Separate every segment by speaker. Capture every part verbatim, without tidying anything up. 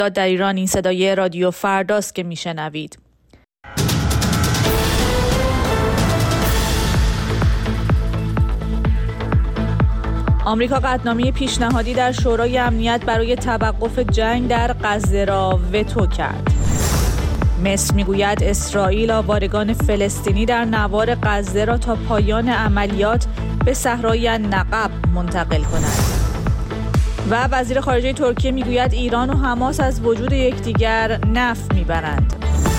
Speaker 1: در ایران. این صدای رادیو فرداست که میشنوید. آمریکا قطعنامه پیشنهادی در شورای امنیت برای توقف جنگ در غزه را وتو کرد. مصر میگوید اسرائیل آوارگان فلسطینی در نوار غزه را تا پایان عملیات به صحرای النقب منتقل کند. و وزیر خارجه ترکیه میگوید ایران و حماس از وجود یکدیگر نفع میبرند.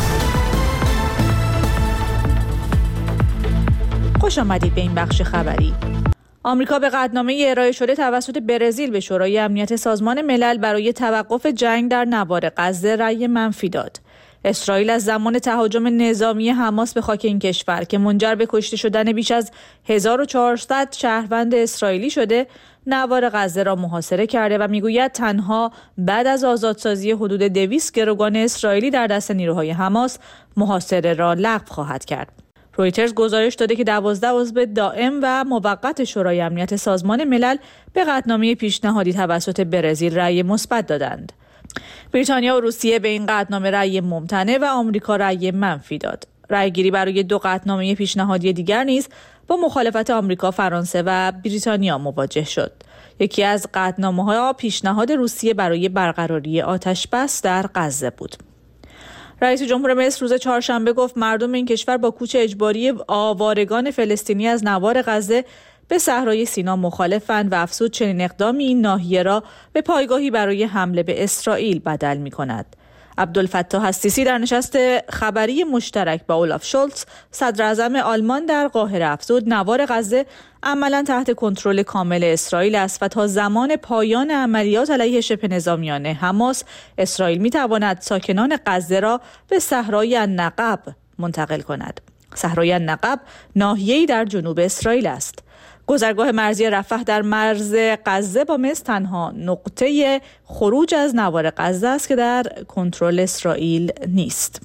Speaker 1: خوش آمدید به این بخش خبری. آمریکا به قطعنامه ارائه شده توسط برزیل به شورای امنیت سازمان ملل برای توقف جنگ در نوار غزه رأی منفی داد. اسرائیل از زمان تهاجم نظامی حماس به خاک این کشور که منجر به کشته شدن بیش از هزار و چهارصد شهروند اسرائیلی شده، نوار غزه را محاصره کرده و میگوید تنها بعد از آزادسازی حدود دویست گروگان اسرائیلی در دست نیروهای حماس محاصره را لغو خواهد کرد. رویترز گزارش داده که دوازده عضو دائم و موقت شورای امنیت سازمان ملل به قطعنامه پیشنهادی توسط برزیل رأی مثبت دادند. بریتانیا و روسیه به این قطعنامه رأی ممتنع و آمریکا رأی منفی داد. رأیگیری برای دو قطعنامه پیشنهادی دیگر نیز با مخالفت آمریکا، فرانسه و بریتانیا مواجه شد. یکی از قطعنامه‌ها پیشنهاد روسیه برای برقراری آتش بس در غزه بود. رئیس جمهور مصر روز چهارشنبه گفت مردم این کشور با کوچ اجباری آوارگان فلسطینی از نوار غزه به صحرای سینا مخالفند و افزود چنین اقدامی این ناحیه را به پایگاهی برای حمله به اسرائیل بدل می‌کند. عبدالفتاح السیسی در نشست خبری مشترک با اولاف شولتز صدر اعظم آلمان در قاهره افزود نوار غزه عملاً تحت کنترل کامل اسرائیل است و تا زمان پایان عملیات علیه شبه نظامیان حماس اسرائیل می‌تواند ساکنان غزه را به صحرای النقب منتقل کند. صحرای النقب ناحیه‌ای در جنوب اسرائیل است. گذرگاه مرزی رفح در مرز غزه با مصر تنها نقطه خروج از نوار غزه است که در کنترل اسرائیل نیست.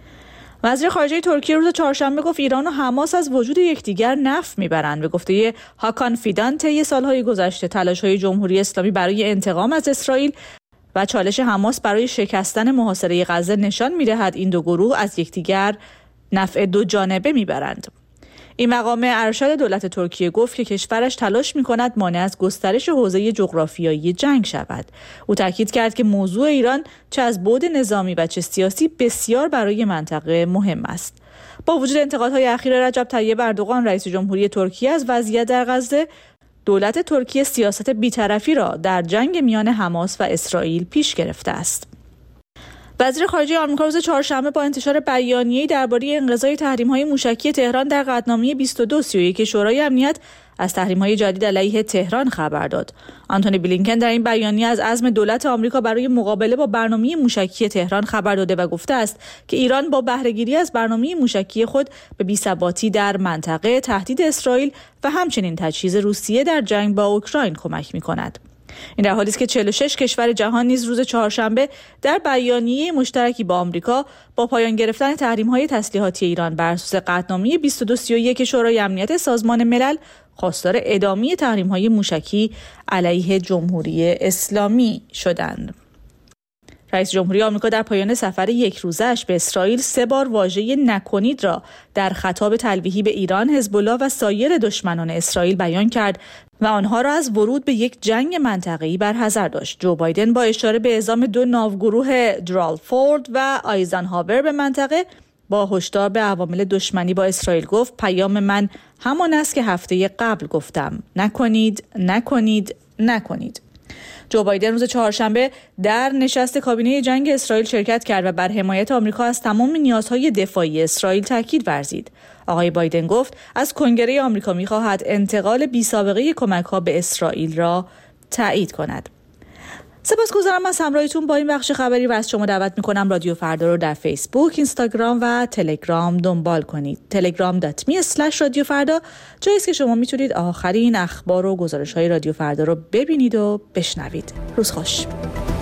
Speaker 1: وزیر خارجه ترکیه روز چهارشنبه گفت ایران و حماس از وجود یکدیگر نفع میبرند. به گفته هاکان فیدان طی سالهای گذشته تلاش‌های جمهوری اسلامی برای انتقام از اسرائیل و چالش حماس برای شکستن محاصره غزه نشان می‌دهد این دو گروه از یکدیگر نفع دو جانبه میبرند. این مقام ارشد دولت ترکیه گفت که کشورش تلاش می‌کند مانع از گسترش حوزه جغرافیایی جنگ شود. او تاکید کرد که موضوع ایران چه از بعد نظامی و چه سیاسی بسیار برای منطقه مهم است. با وجود انتقادهای اخیر رجب طیب اردوغان رئیس جمهوری ترکیه از وضعیت در غزه، دولت ترکیه سیاست بی‌طرفی را در جنگ میان حماس و اسرائیل پیش گرفته است. وزیر خارجه آمریکا روز چهارشنبه با انتشار بیانیه‌ای درباره انقضای تحریم‌های موشکی تهران در قطعنامه بیست و دو سی و یک شورای امنیت از تحریم‌های جدید علیه تهران خبر داد. آنتونی بلینکن در این بیانیه از عزم دولت آمریکا برای مقابله با برنامه موشکی تهران خبر داده و گفته است که ایران با بهره‌گیری از برنامه موشکی خود به بی‌ثباتی در منطقه، تهدید اسرائیل و همچنین تجهیز روسیه در جنگ با اوکراین کمک می‌کند. این در حالی است که چهل و شش کشور جهان نیز روز چهارشنبه در بیانیه مشترکی با آمریکا با پایان گرفتن تحریم‌های تسلیحاتی ایران بر اساس قطعنامه بیست و دو سی و یک شورای امنیت سازمان ملل خواستار ادامه تحریم‌های موشکی علیه جمهوری اسلامی شدند. رئیس جمهوری آمریکا در پایان سفر یک روزه‌اش به اسرائیل سه بار واژه نکنید را در خطاب تلویحی به ایران، حزب‌الله و سایر دشمنان اسرائیل بیان کرد و آنها را از ورود به یک جنگ منطقه‌ای برحذر داشت. جو بایدن با اشاره به اعزام دو ناوگروه درالفورد و آیزنهاور به منطقه با هشدار به عوامل دشمنی با اسرائیل گفت پیام من همان است که هفته قبل گفتم: نکنید، نکنید، نکنید. جو بایدن روز چهارشنبه در نشست کابینه جنگ اسرائیل شرکت کرد و بر حمایت آمریکا از تمام نیازهای دفاعی اسرائیل تاکید ورزید. آقای بایدن گفت از کنگره آمریکا می‌خواهد انتقال بی‌سابقه کمک‌ها به اسرائیل را تایید کند. سپاسگزارم از همراهیتون با این بخش خبری و از شما دعوت می‌کنم رادیو فردا رو در فیسبوک، اینستاگرام و تلگرام دنبال کنید. تلگرام دات می اسلش رادیو فردا جایی است که شما میتونید آخرین اخبار و گزارش‌های رادیو فردا رو ببینید و بشنوید. روز خوش.